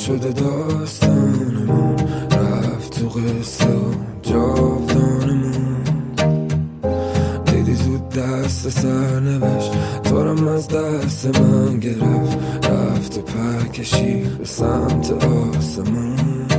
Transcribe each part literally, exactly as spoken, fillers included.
شده داستانمون، رفت تو قصه و جاودانمون. دیدی زود دست سرنوشت تو رم از دست من گرفت، رفت و پر کشید به سمت آسمون.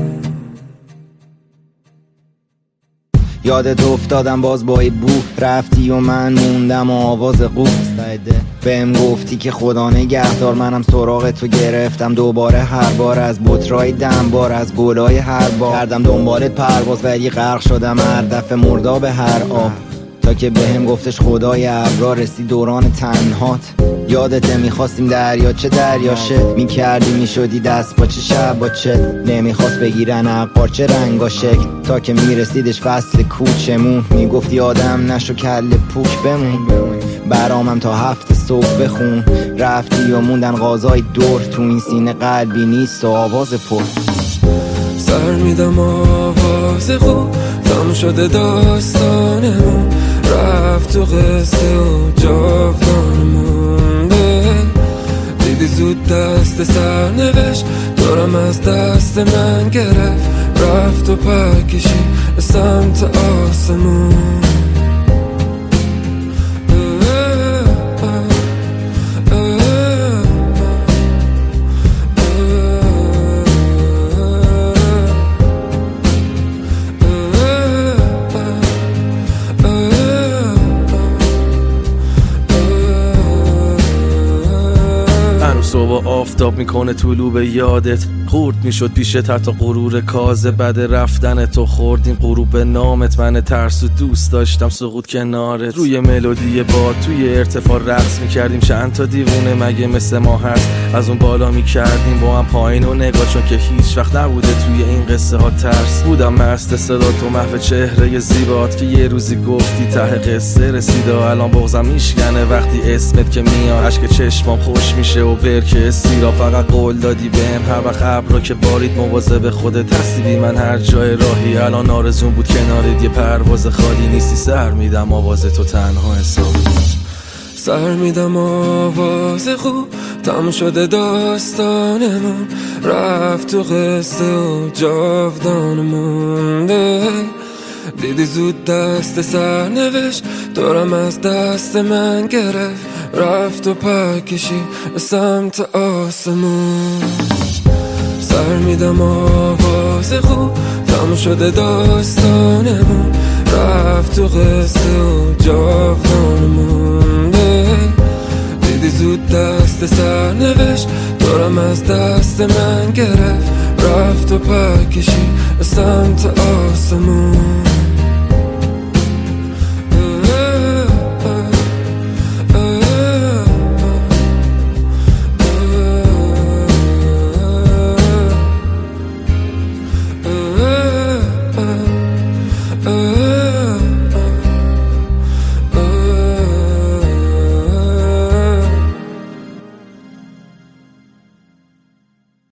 یادت افتادم باز با ای بو، رفتی و من موندم و آواز قو. بهم گفتی که خدا نگهدار، منم سراغ تو گرفتم دوباره، هر بار از بطرای دنبار، از گلای هر بار کردم دنبالت پرواز، ولی غرق شدم هر دفعه مرداب هر آب. تا که بهم گفتش خدای ابرار، رسی دوران تنهات. یادت میخواستیم دریاچه دریاشه میکردی، میشدی دست باچه شب باچه، نمیخواست بگیرن عقارچه رنگ و شکل. تا که میرسیدش فصل کوچمون، میگفتی آدم نشو کل پوک بمون. برامم تا هفت صبح بخون، رفتی و موندن غازای دور، تو این سینه قلبی نیست و آواز پر. سر میدم آواز خوب، تم شده داستانمون، رفت تو قصه و جاودانمون. دیدی زود دست سرنوشت دارم از دست من گرفت، رفت و پر کشید به سمت آسمون. صبح آفتاب میکنه طلوع به یادت، خورد میشد پیشت حتی غرور کازه. بعد رفتن تو خوردیم غروب به نامت، من ترسو دوست داشتم سقوط کنارت. روی ملودی باد توی ارتفاع رقص میکردیم، چند تا دیوونه مگه مثل ما هست، از اون بالا میکردیم با هم پایین و نگاه، چون که هیچ وقت نبوده توی این قصه ها ترس. بودم مست صدا تو محو چهره زیبات، که یه روزی گفتی ته قصه رسیده. الان بغضم میشکنه وقتی اسمت که میاد، اشک چشمام خوش میشه و برکه سیرا. فقط قول دادی بهم هر وقت ابرا که بارید مواظب خودت هستی بی من هر جای راهی. الان آرزون بود کنارت یه پرواز خالی، نیستی سر میدم آواز تو تنها حساب. سر میدم آواز خوب، تم شده داستانمون، رفت تو قصه و جاودانمون. دیدی زود دست سرنوشت دارم از دست من گرفت، رفت و پر کشید به سمت آسمون. سر میدم آواز خوب، تم شده داستانمون، رفت تو قصه و جاودانمون. دیدی زود دست سرنوشت دارم از دست من گرفت، رفت و پر کشید به سمت آسمون.